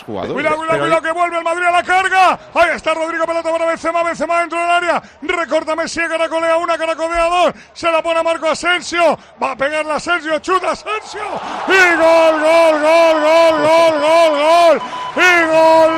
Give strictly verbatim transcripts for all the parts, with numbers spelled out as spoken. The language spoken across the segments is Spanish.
Jugadores. Cuidado, cuidado, Pero... cuidado, que vuelve el Madrid a la carga. Ahí está Rodrigo, pelota para Benzema, Benzema dentro del área. Recorta Messi, caracolea una, caracolea dos. Se la pone a Marco Asensio. Va a pegarle a Asensio, chuta Asensio. Y gol, gol, gol, gol, gol, gol, gol. Y gol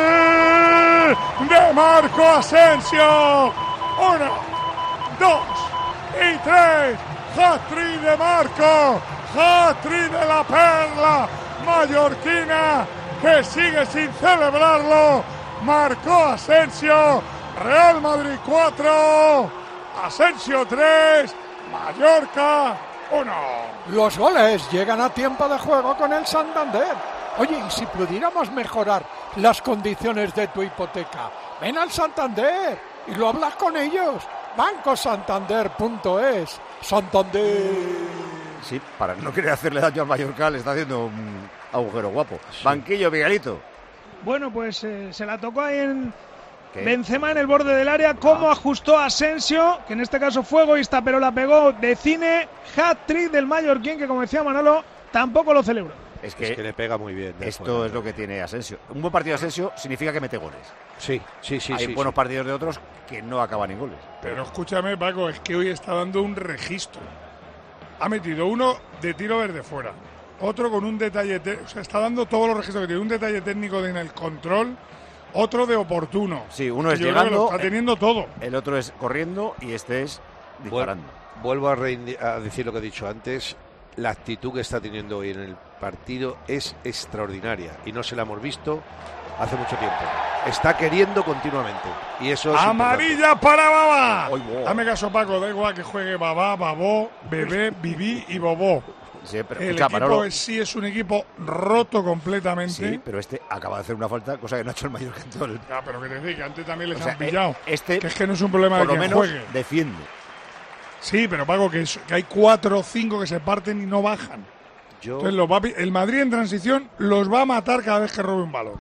de Marco Asensio. Uno, dos y tres. Hat-trick de Marco. Hat-trick de la perla mallorquina, que sigue sin celebrarlo. Marcó Asensio. Real Madrid cuatro, Asensio tres, Mallorca uno. Los goles llegan a tiempo de juego con el Santander. Oye, y si pudiéramos mejorar las condiciones de tu hipoteca, ven al Santander y lo hablas con ellos. banco santander punto es. Santander. Sí, para no querer hacerle daño al Mallorca, le está haciendo un agujero guapo. Sí. Banquillo, Miguelito. Bueno, pues eh, se la tocó ahí en ¿Qué? Benzema en el borde del área. Cómo ah. ajustó a Asensio, que en este caso fue egoísta, pero la pegó de cine. Hat-trick del mallorquín, que como decía Manolo, tampoco lo celebró. Es que, es que le pega muy bien. Esto fuera. Es lo que tiene Asensio. Un buen partido de Asensio significa que mete goles. Sí, sí, sí. Hay sí, buenos sí. partidos de otros que no acaban en goles. Pero escúchame, Paco, es que hoy está dando un registro. Ha metido uno de tiro desde fuera, otro con un detalle, te- o sea, está dando todos los registros que tiene, un detalle técnico en el control, otro de oportuno. Sí, uno es yo creo que llegando, lo está teniendo todo. El otro es corriendo y este es disparando. Vuelvo a, reindi- a decir lo que he dicho antes. La actitud que está teniendo hoy en el partido es extraordinaria y no se la hemos visto hace mucho tiempo. Está queriendo continuamente y eso es amarilla importante. Para Babá. Oy, wow. Dame caso, Paco, da igual que juegue Babá, Babó, Bebé, Bibi y Bobó. Sí, pero, el escucha, equipo Manolo, es, sí es un equipo roto completamente. Sí, pero este acaba de hacer una falta, cosa que no ha hecho el Mallorca en todo el... Ya, pero que te diga, que antes también les o sea, han pillado. Este, que es que no es un problema por de lo quien menos juegue. defiende. Sí, pero Paco, que, es, que hay cuatro o cinco que se parten y no bajan. Yo... Entonces los va, el Madrid en transición los va a matar cada vez que robe un balón.